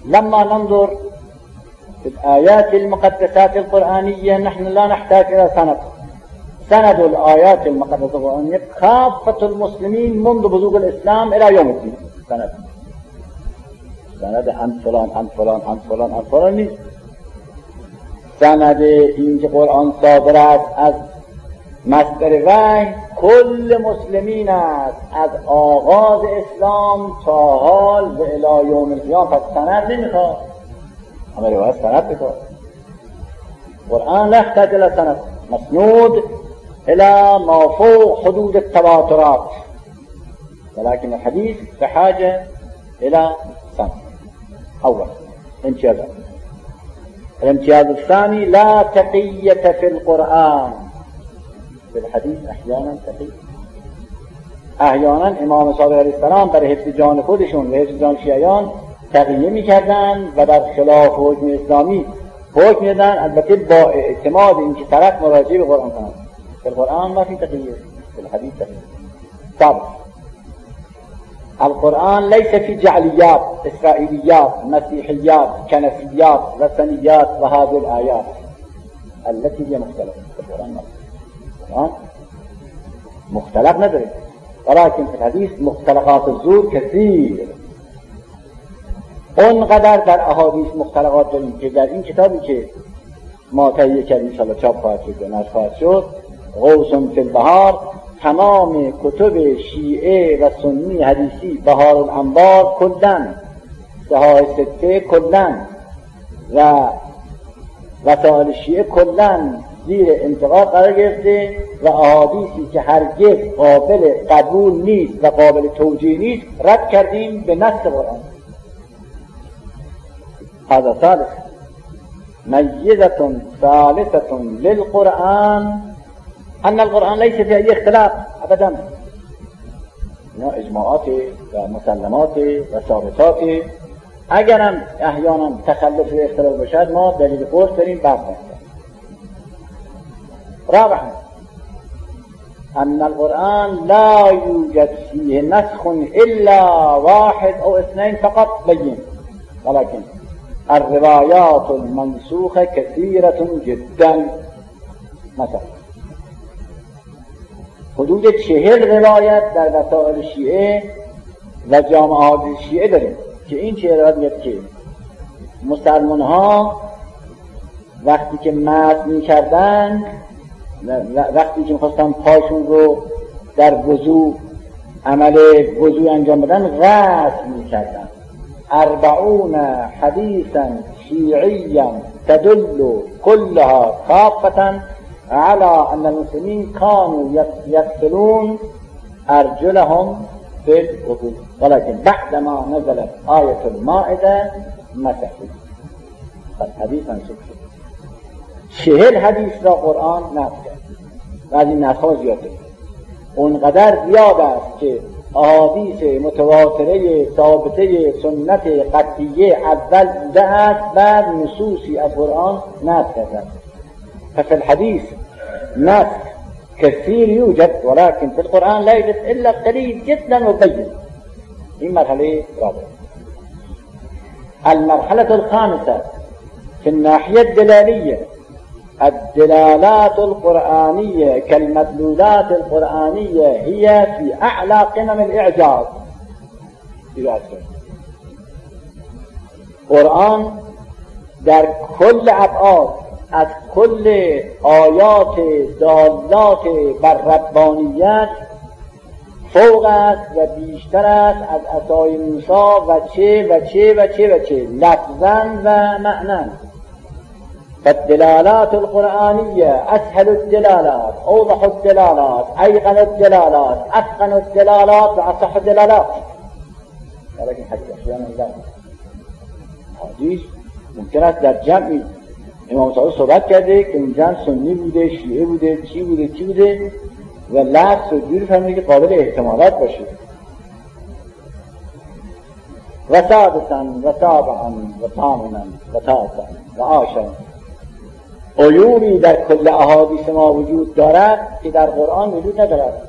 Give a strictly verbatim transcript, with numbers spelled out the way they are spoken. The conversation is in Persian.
لما ننظر في الآيات المقدسات القرآنية نحن لا نحتاج إلى سند. سند الآيات المقدسة القرآنية كافة المسلمين منذ بزوغ الإسلام إلى يوم الدين. سند سند عن فلان عن فلان عن فلان عن فلان نیست. سند این که قرآن صادر است از مصدر وحی کل مسلمین است، از آغاز اسلام تا حال و الی یوم القیامه. پس سند نمیخواد، اما روایت سند میخواد. قرآن لا يحتاج الى سند، مسنود الى ما فوق حدود التواترات، ولكن الحديث بحاجة الى سند. اول امتياز. الامتياز الثاني لا تقية في القرآن. في الحديث احيانا تقية، احیانا امام صادق علیه السلام برای حفظ جان خودشون و حفظ جان شیعیان تقیه میکردن و در خلاف حکم اسلامی حکم میدن، البته با اعتماد اینکه طرف مراجعه به قرآن کنند. في القرآن ما في تقیه، في الحديث تقیه. طبعا القرآن ليس في جعليات، إسرائيليات، مسيحيات، كنسيات، وثنيات وهذه الآيات التي هي مختلفة. القرآن القرآن مختلف ندري، ولكن في الحديث مختلقات الزور كثير. اونقدر در احادیث مختلقات داریم که در این کتابی که ما تهیه کردیم ان شاءالله چاپ خواهد شد و نشر خواهد شد، غوث فی البحار، تمام کتب شیعه و سنی حدیثی، بهار الانوار کلن، صحاح سته کلن و وسائل شیعه کلن زیر انتقاد قرار گرفته و احادیثی که هرگز قابل قبول نیست و قابل توجیه نیست رد کردیم به نص قرآن. هذا ثالث. ميزة ثالثة للقرآن أن القرآن ليس في أي اختلاف أبدا. اینا اجماعات و مسلمات و ثابتات. اگرم احیانا تخلف و اختلاف باشد ما دلیل قرص داریم بحث نکنیم. رابعا أن القرآن لا يوجد فيه نسخ إلا واحد أو اثنين فقط بين، ولكن الروايات المنسوخة كثيرة جدا. مثلا حدود چهل روایت در وسائل شیعه و جامعات شیعه داریم که این چهل روایت که مسلمان ها وقتی که مد می کردن، وقتی که میخواستن پاشون رو در وضو عمل وضو انجام بدن غسل می کردن. اربعون حدیثا شیعیا تدل كلها كافة على أن المسلمين كانوا يغسلون أرجلهم في الوضوء، ولكن بعدما نزلت آية المائدة مسحوا. الحديث منسوخ شد. چهل حدیث را قرآن نسخ کرد و از این نسخ ها زیاد است. اونقدر زیاد است که احادیث متواتره ثابته سنت قطعیه اول بوده است، بعد نصوصی از قرآن نسخ کرده. ففي الحديث نسخ كثير يوجد، ولكن في القرآن لا يوجد إلا قليل جدا وبين. این مرحله رابعه. المرحلة الخامسة في الناحية الدلالية، الدلالات القرآنية كالمدلولات القرآنية هي في أعلى قمم الإعجاز. قرآن در کل ابعاد از کل آیات دالات بر ربانیت فوق است و بیشتر است از عصای موسی و چه و چه و چه و چه لفظاً و معناً. فالدلالات القرآنية أسهل الدلالات، أوضح الدلالات، أيقن الدلالات، أتقن الدلالات وأصح الدلالات. ولكن حديث أحيانا لا. حدیث ممکن است در جمعی امام صادق صحبت کرده که اون جمع سنی بوده، شیعه بوده، چی بوده چی بوده و لفظ و جوری فهمیده که قابل احتمالات باشه. و سادسا و سابعا و ثامنا و تاسعا و عاشرا. عیوبی در کل احادیث ما وجود دارد که در قرآن وجود ندارد.